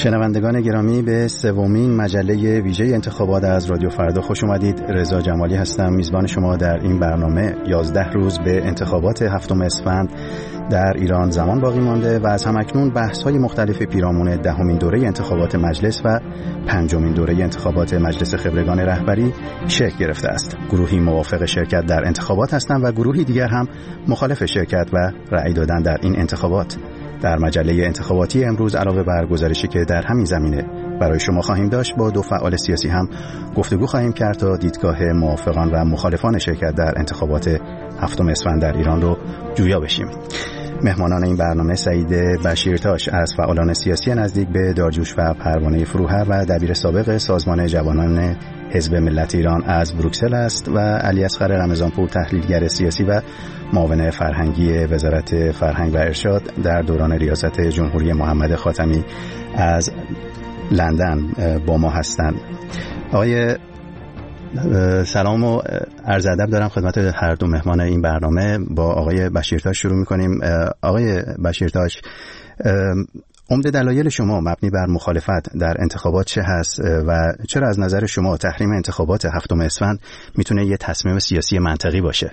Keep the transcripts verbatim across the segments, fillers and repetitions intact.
شنوندگان گرامی، به سومین مجله ویژه انتخابات از رادیو فردا خوش اومدید. رضا جمالی هستم، میزبان شما در این برنامه. یازده روز به انتخابات هفتم اسفند در ایران زمان باقی مانده و از همکنون بحث‌های مختلف پیرامون دهمین دوره انتخابات مجلس و پنجمین دوره انتخابات مجلس خبرگان رهبری شکل گرفته است. گروهی موافق شرکت در انتخابات هستند و گروهی دیگر هم مخالف شرکت و رأی دادن در این انتخابات. در مجله انتخاباتی امروز علاوه بر گزارشی که در همین زمینه برای شما خواهیم داشت، با دو فعال سیاسی هم گفتگو خواهیم کرد تا دیدگاه موافقان و مخالفان شرکت در انتخابات هفتم اسفند در ایران رو جویا بشیم. مهمانان این برنامه سعید بشیرتاش از فعالان سیاسی نزدیک به دارجوش و پروانه فروهر و دبیر سابق سازمان جوانان حزب ملت ایران از بروکسل است و علی اصغر رمضانپور، تحلیلگر سیاسی و معاون فرهنگی وزارت فرهنگ و ارشاد در دوران ریاست جمهوری محمد خاتمی از لندن با ما هستند. آقای سلام و عرض ادب دارم خدمت هر دو مهمان این برنامه. با آقای بشیرتاش شروع می‌کنیم. آقای بشیرتاش، عمده دلایل شما مبنی بر مخالفت در انتخابات چه هست و چرا از نظر شما تحریم انتخابات هفتم اسفند میتونه یه تصمیم سیاسی منطقی باشه؟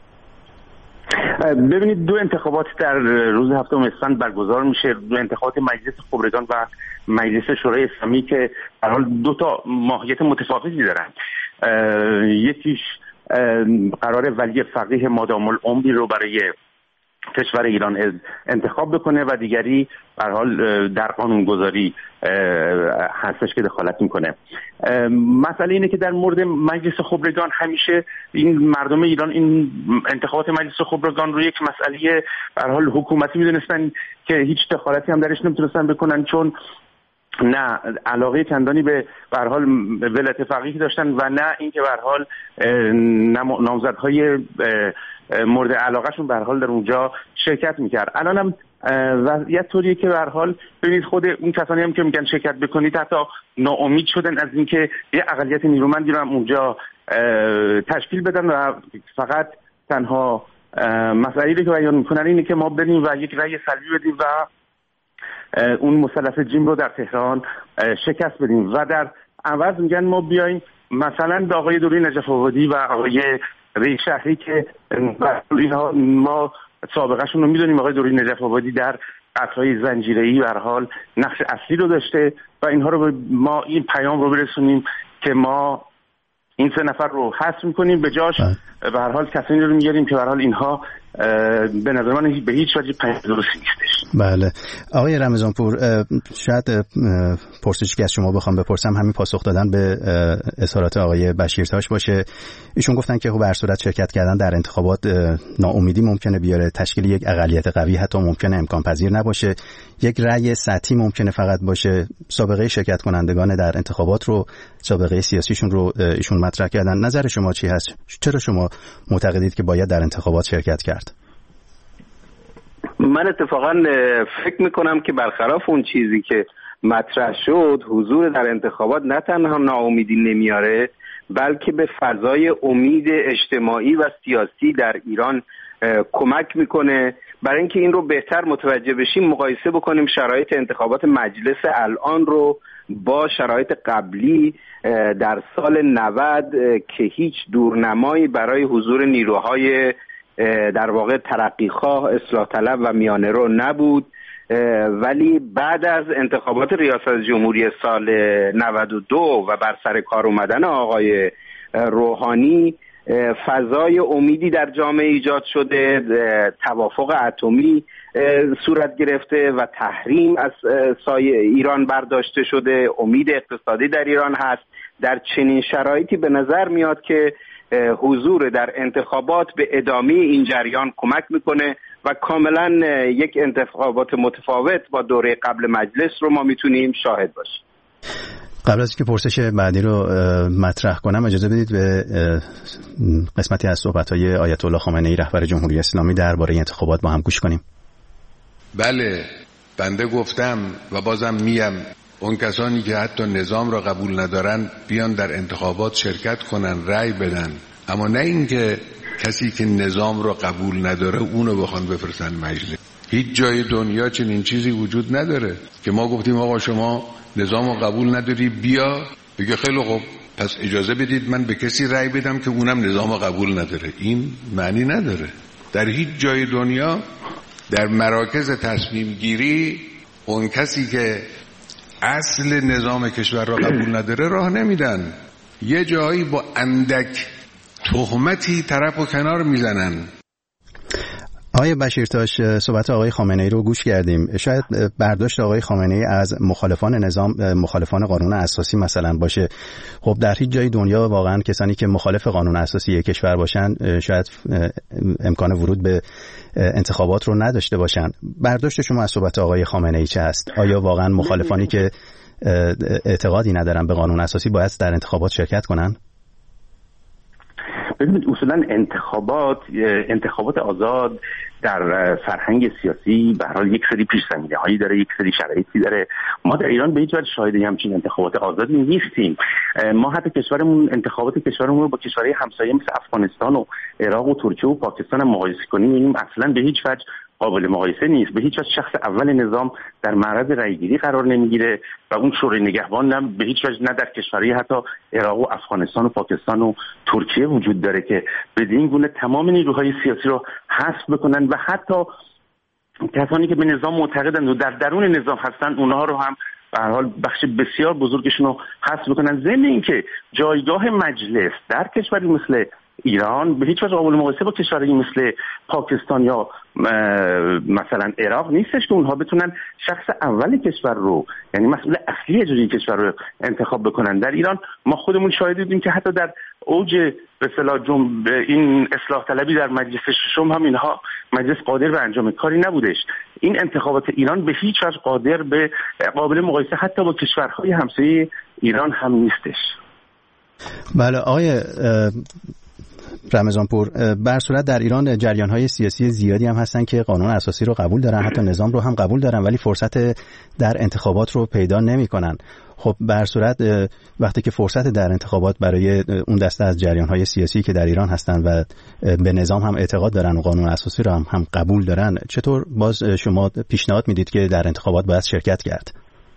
ببینید، دو انتخابات در روز هفتم اسفند برگزار میشه، دو انتخابات مجلس خبرگان و مجلس شورای اسلامی که در حال دو تا ماهیت متفاوتی دارن. یکیش قرار ولی فقیه مادام العمری رو برای کشور ایران انتخاب بکنه و دیگری به هر حال در قانونگذاری هستش که دخالت میکنه. مسئله اینه که در مورد مجلس خبرگان همیشه این مردم ایران این انتخابات مجلس خبرگان رو یک مسئله به هر حال حکومتی میدونستن که هیچ دخالتی هم درش نمیتونستن بکنن، چون نه علاقه چندانی به به هر حال ولایت فقیه داشتن و نه اینکه به هر حال نامزدهای مورد علاقهشون به هر حال در اونجا شرکت میکرد. الانم وضعیت طوریه که به هر حال ببینید خود اون کسانی هم که میگن شرکت بکنید حتی ناامید شدن از اینکه یه اقلیت نیرومندی رو هم اونجا تشکیل بدن و فقط تنها مسائلی که بیان میکنن اینه که ما بریم و یک رأی سلبی بدیم و اون مثلث جیم رو در تهران شکست بدیم و در عوض میگن ما بیایم مثلا به آقای دوری نجف آبادی و آقای رئیس شهری که ما سابقهشون رو میدونیم، آقای دوری نجف آبادی در قتل‌های زنجیره‌ای به هر حال نقش اصلی رو داشته و اینها رو ما این پیام رو برسونیم که ما این سه نفر رو حذف می‌کنیم، به جاش به هر حال کسانی رو می‌گیریم که به هر حال اینها به نظر من به هیچ وجه پیام درستی نیستش. بله آقای رمضانپور، شاید پرسشی که از شما بخوام بپرسم همین پاسخ دادن به اظهارات آقای بشیرتاش باشه. ایشون گفتن که به هر صورت شرکت کردن در انتخابات ناامیدی ممکنه بیاره، تشکیل یک اقلیت قوی حتی ممکنه امکان پذیر نباشه، یک رأی سطحی ممکنه فقط باشه. سابقه شرکت کنندگان در انتخابات رو، سابقه سیاسیشون رو ایشون مطرح کردن. نظر شما چی هست؟ چرا شما معتقدید که باید در انتخابات شرکت کرد؟ من اتفاقا فکر میکنم که برخلاف اون چیزی که مطرح شد، حضور در انتخابات نه تنها ناامیدی نمیاره بلکه به فضای امید اجتماعی و سیاسی در ایران کمک میکنه. برای اینکه این رو بهتر متوجه بشیم مقایسه بکنیم شرایط انتخابات مجلس الان رو با شرایط قبلی در سال نود که هیچ دورنمایی برای حضور نیروهای در واقع ترقیخواه، اصلاح طلب و میانه رو نبود، ولی بعد از انتخابات ریاست جمهوری سال نود و دو و بر سر کار اومدن آقای روحانی فضای امیدی در جامعه ایجاد شده، توافق اتمی صورت گرفته و تحریم از سایه ایران برداشته شده، امید اقتصادی در ایران هست. در چنین شرایطی به نظر میاد که حضور در انتخابات به ادامه این جریان کمک میکنه و کاملا یک انتخابات متفاوت با دوره قبل مجلس رو ما میتونیم شاهد باشیم. قبل از اینکه پرسش بعدی رو مطرح کنم اجازه بدید به قسمتی از صحبت‌های آیت الله خامنه ای رهبر جمهوری اسلامی درباره انتخابات با هم گوش کنیم. بله، بنده گفتم و بازم میم، اون کسانی که حتی نظام را قبول ندارن بیان در انتخابات شرکت کنن، رأی بدن، اما نه اینکه کسی که نظام را قبول نداره اونو بخوان بفرستن مجلس. هیچ جای دنیا چنین چیزی وجود نداره که ما گفتیم آقا شما نظام رو قبول نداری بیا، بگه خیلی خوب پس اجازه بدید من به کسی رأی بدم که اونم نظام رو قبول نداره. این معنی نداره. در هیچ جای دنیا در مراکز تصمیم گیری اون کسی که اصل نظام کشور را قبول نداره راه نمیدن. یه جایی با اندک تهمتی طرف و کنار میزنن. آقای بشیرتاش، صحبت آقای خامنه‌ای رو گوش کردیم. شاید برداشت آقای خامنه‌ای از مخالفان نظام، مخالفان قانون اساسی مثلا باشه. خب در هیچ جای دنیا واقعا کسانی که مخالف قانون اساسی یک کشور باشن شاید امکان ورود به انتخابات رو نداشته باشن. برداشت شما از صحبت آقای خامنه‌ای چه است؟ آیا واقعا مخالفانی که اعتقادی ندارن به قانون اساسی باید در انتخابات شرکت کنن؟ ببینید اصولا انتخابات انتخابات آزاد در فرهنگ سیاسی به هر حال یک سری پیش‌زمینه‌هایی داره، یک سری شرایطی داره. ما در ایران به هیچ وجه شاهد همچین انتخابات آزادی نیستیم. ما حتی کشورمون انتخابات کشورمون رو با کشورهای همسایه مثل افغانستان و عراق و ترکیه و پاکستان هم مقایسه کنیم می‌بینیم اصلا به هیچ وجه قابل مقایسه نیست. به هیچ وجه شخص اول نظام در معرض رأیگیری قرار نمیگیره و اون شورای نگهبان هم به هیچ وجه نه در کشورهای حتی عراق و افغانستان و پاکستان و ترکیه وجود داره که بدین گونه تمام نیروهای سیاسی رو حذف بکنن و حتی کسانی که به نظام معتقدند و در درون نظام هستن اونها رو هم به هر حال بخش بسیار بزرگشون رو حذف بکنن. ضمن اینکه جایگاه مجلس در کشوری مثل ایران به هیچ وجه قابل مقایسه با کشورهایی مثل پاکستان یا مثلا عراق نیستش که اونها بتونن شخص اول کشور رو، یعنی مسئول اصلی اجرایی کشور رو انتخاب بکنن. در ایران ما خودمون شاهد بودیم که حتی در اوج به اصطلاح جنب این اصلاح طلبی در مجلس ششم هم اینها مجلس قادر به انجام کاری نبودش. این انتخابات ایران به هیچ وجه قادر به قابل مقایسه حتی با کشورهای همسایه ایران هم نیستش. بله آقای رمضانپور، بر صورت در ایران جریان‌های سیاسی زیادی هم هستن که قانون اساسی رو قبول دارن، حتی نظام رو هم قبول دارن، ولی فرصت در انتخابات رو پیدا نمی‌کنن. خب بر صورت وقتی که فرصت در انتخابات برای اون دسته از جریان‌های سیاسی که در ایران هستن و به نظام هم اعتقاد دارن و قانون اساسی رو هم, هم قبول دارن، چطور باز شما پیشنهاد میدید که در انتخابات باید شرکت کرد؟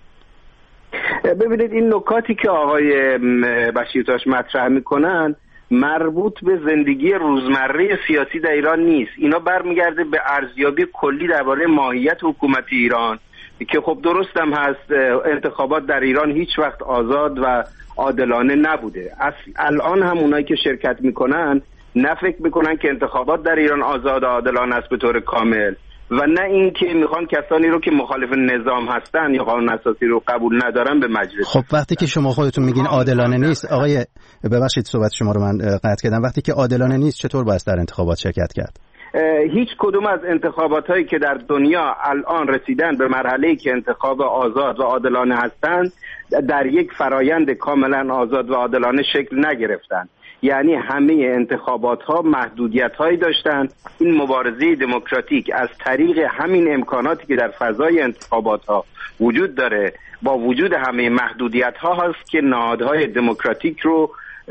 ببینید این نکاتی که آقای بشیرتاش مطرح میکنن مربوط به زندگی روزمره سیاسی در ایران نیست. اینا برمیگرده به ارزیابی کلی درباره ماهیت حکومت ایران که خب درست هم هست انتخابات در ایران هیچ وقت آزاد و عادلانه نبوده. الان هم اونایی که شرکت میکنن نه فکر میکنن که انتخابات در ایران آزاد و عادلانه است به طور کامل و نه این که میخوان کسانی رو که مخالف نظام هستن یا قانون اساسی رو قبول ندارن به مجلس. خب وقتی که شما خودتون میگین عادلانه نیست، آقای ببخشید صحبت شما رو من قطع کردم، وقتی که عادلانه نیست چطور باید در انتخابات شرکت کرد؟ هیچ کدوم از انتخابات هایی که در دنیا الان رسیدن به مرحله‌ای که انتخاب آزاد و عادلانه هستند در یک فرایند کاملا آزاد و عادلانه شکل نگرفتند. یعنی همه انتخابات ها محدودیت هایی داشتن. این مبارزه دموکراتیک از طریق همین امکاناتی که در فضای انتخابات ها وجود داره با وجود همه محدودیت ها هست که نهادهای دموکراتیک رو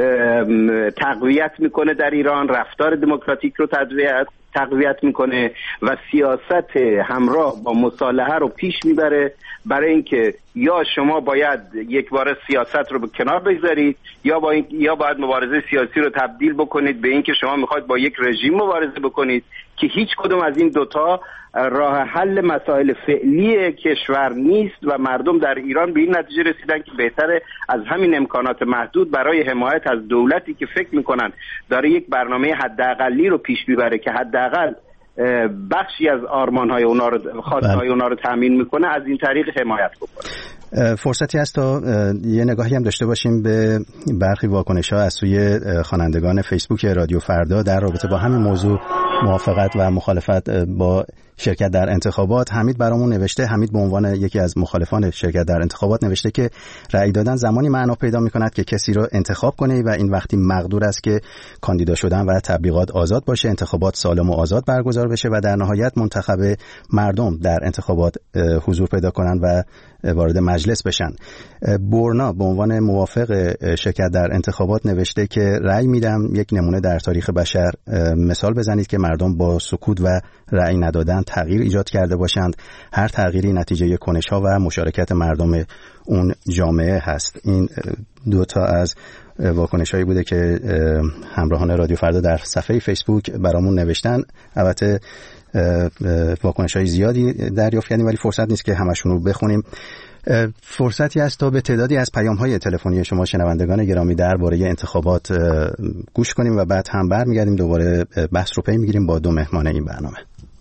تقویت میکنه در ایران، رفتار دموکراتیک رو تقویت تقویت میکنه و سیاست همراه با مصالحه رو پیش میبره، برای اینکه یا شما باید یک بار سیاست رو به کنار بگذارید یا با این یا باید مبارزه سیاسی رو تبدیل بکنید به اینکه شما میخواید با یک رژیم مبارزه بکنید که هیچ کدوم از این دوتا راه حل مسائل فعلی کشور نیست و مردم در ایران به این نتیجه رسیدن که بهتره از همین امکانات محدود برای حمایت از دولتی که فکر میکنن داره یک برنامه حداقلی رو پیش میبره که حداقل بخشی از آرمان‌های اونا رو خواستهای اونا رو تامین میکنه از این طریق حمایت بکنه. فرصتی هست تا یه نگاهی هم داشته باشیم به برخی واکنش‌ها از سوی خوانندگان فیسبوک رادیو فردا در رابطه با همین موضوع موافقت و مخالفت با شرکت در انتخابات. حمید برامون نوشته، حمید به عنوان یکی از مخالفان شرکت در انتخابات نوشته که رأی دادن زمانی معنا پیدا می‌کند که کسی رو انتخاب کنه و این وقتی مقدور است که کاندیدا شدن و تبلیغات آزاد باشه، انتخابات سالم و آزاد برگزار بشه و در نهایت منتخب مردم در انتخابات حضور پیدا کنن و وارد مجلس بشن. برنا به عنوان موافق شرکت در انتخابات نوشته که رأی میدم یک نمونه در تاریخ بشر مثال بزنید که مردم با سکوت و رأی ندادن تغییر ایجاد کرده باشند. هر تغییری نتیجه کنش‌ها و مشارکت مردم اون جامعه هست. این دو تا از واکنش‌هایی بوده که همراهان رادیو فردا در صفحه فیسبوک برامون نوشتن. البته واکنش‌های زیادی دریافت کردیم ولی فرصت نیست که همشون رو بخونیم. فرصتی است تا به تعدادی از پیام‌های تلفنی شما شنوندگان گرامی درباره انتخابات گوش کنیم و بعد هم برمیگردیم دوباره بحث رو پی می‌گیریم با دو مهمان این برنامه.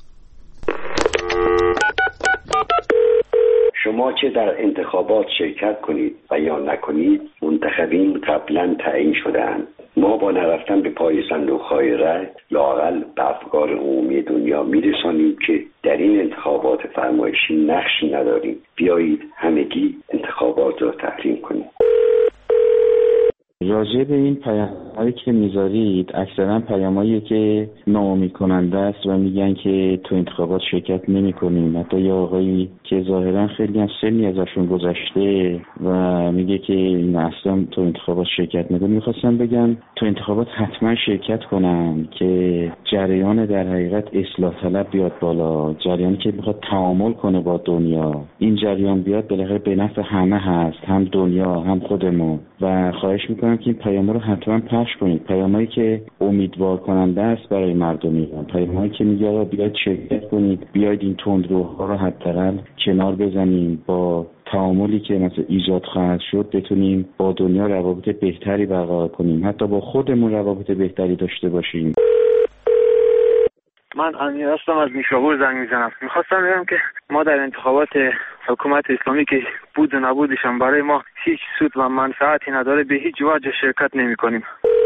شما چه در انتخابات شرکت کنید و یا نکنید، منتخبین قبلا تعیین شده‌اند. ما با نرفتن به پای صندوق‌های رای لااقل به افکار عمومی دنیا میرسانیم که در این انتخابات فرمایشی نقشی نداریم. بیایید همگی انتخابات را تحریم کنیم. راجع به این پیام‌هایی که میذارید اکثرا پیام‌هایی که ناامید کننده است و میگن که تو انتخابات شرکت نمی‌کنیم. حتی یه آقایی که ظاهرا خیلی هم سنی ازشون گذشته و میگه که این اصلا تو انتخابات شرکت نکنیم. میخواستم بگم تو انتخابات حتما شرکت کنن که جریان در حقیقت اصلاح طلب بیاد بالا، جریانی که میخواد تعامل کنه با دنیا. این جریان بیاد بالاخره به نفع همه هست، هم دنیا هم خودمون. و خواهش میکنم که این پیام رو حتما پخش کنید، پیامایی که امیدوار کننده است برای مردم ایران، پیامایی که میگه بیاید شرکت کنید، بیاید این تندروها رو حداقل کنار بزنیم، با تعاملی که مثلا ایجاد خواهد شد بتونیم با دنیا روابط بهتری برقرار کنیم، حتی با خودمون روابط بهتری داشته باشیم. من امیر هستم، از نیشابور زنگ میزنم. میخواستم بگم که ما در انتخابات حکومت اسلامی که بود و نبودشان برای ما هیچ سود و منفعتی نداره، به هیچ وجه شرکت نمی کنیم.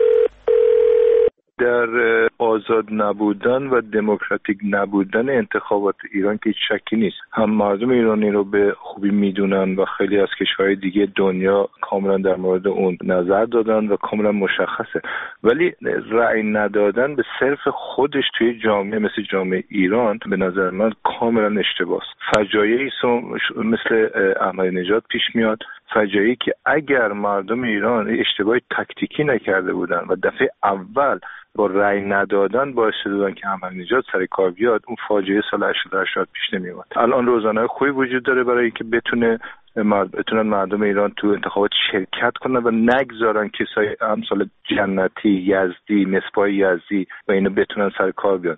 در آزاد نبودن و دموکراتیک نبودن انتخابات ایران که شکی نیست. هم مردم ایرانی رو به خوبی میدونن و خیلی از کشورهای دیگه دنیا کاملا در مورد اون نظر دادن و کاملا مشخصه. ولی رأی ندادن به صرف خودش توی جامعه مثل جامعه ایران به نظر من کاملا اشتباهه. فجایعی مثل احمدی نژاد پیش میاد، فجایعی که اگر مردم ایران اشتباهی تاکتیکی نکرده بودن و دفعه اول با رأی ندادن باعث شدن که احمدی نژاد سر کار بیاد، اون فاجعه سال هشتاد و هشت پیش نمی اومد. الان روزنامه خوبی وجود داره برای اینکه بتونه مرد بتونن مردم ایران تو انتخابات شرکت کنن و نگذارن کسای امثال جنتی، یزدی، مصباح یزدی و اینو بتونن سر کار بیان.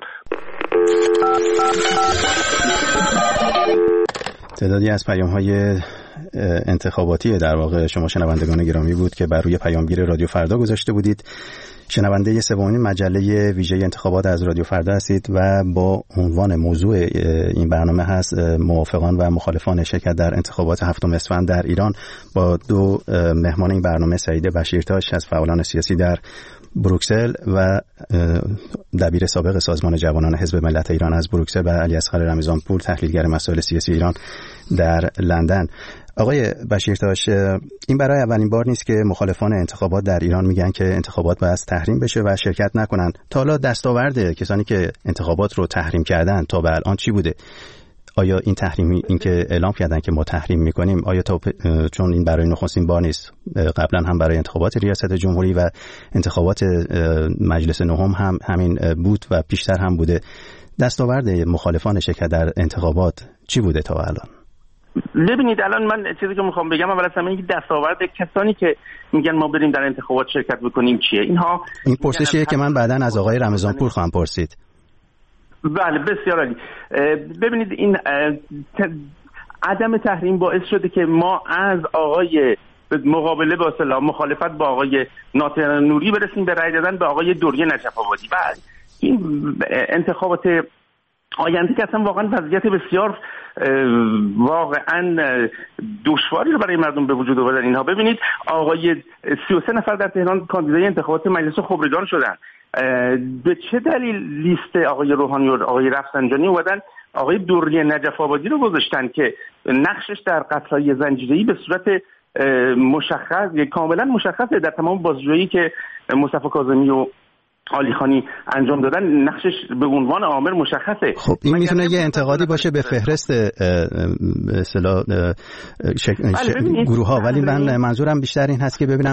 تعدادی از پیام‌های انتخاباتی در واقع شما شنوندگان گرامی بود که بر روی پیامگیر رادیو فردا گذاشته بودید. شنونده سومین مجله ویژه انتخابات از رادیو فردا هستید و با عنوان موضوع این برنامه هست موافقان و مخالفان شرکت در انتخابات هفتم اسفند در ایران. با دو مهمان این برنامه، سعید بشیرتاش از فعالان سیاسی در بروکسل و دبیر سابق سازمان جوانان حزب ملت ایران از بروکسل و علی اصغر رمضانپور، تحلیلگر مسائل سیاسی ایران در لندن. آقای بشیرتاش، این برای اولین بار نیست که مخالفان انتخابات در ایران میگن که انتخابات باید تحریم بشه و شرکت نکنن. تا حالا دستاورد کسانی که انتخابات رو تحریم کردن تا به الان چی بوده؟ آیا این تحریمی این که اعلام کردن که ما تحریم میکنیم، آیا تا چون این برای نخستین بار نیست، قبلا هم برای انتخابات ریاست جمهوری و انتخابات مجلس نهم هم همین بود و پیشتر هم بوده، دستاورد مخالفان شرکت در انتخابات چی بوده تا الان؟ ببینید الان من چیزی که میخوام بگم اول از همه اینکه دستاورد کسانی که میگن ما بریم در انتخابات شرکت بکنیم چیه. اینها این پرسشیه که من بعداً از آقای رمضانپور خواهم پرسید. بله بسیار عالی. ببینید این عدم تحریم باعث شده که ما از آقای مقابله با اصطلاح مخالفت با آقای ناصر نوری برسیم به رأی دادن به آقای دوری نجف آبادی. و این انتخابات آینده که اصلا واقعا وضعیت بسیار واقعا دشواری رو برای مردم به وجود آوردن. اینها ببینید آقای سی و سه نفر در تهران کاندیدای انتخابات مجلس خبرگان شدن. به چه دلیل لیست آقای روحانی و آقای رفسنجانی اومدن آقای دوری نجف آبادی رو گذاشتن که نقشش در قتل‌های زنجیره‌ای به صورت مشخص کاملا مشخصه در تمام بازجویی که مصطفی کاظمی و عالیخانی انجام دادن، نقشش به عنوان عامل مشخصه. خب این میتونه یه انتقادی باشه به فهرست اصطلاح گروه ها، ولی من منظورم بیشتر این هست که ببینم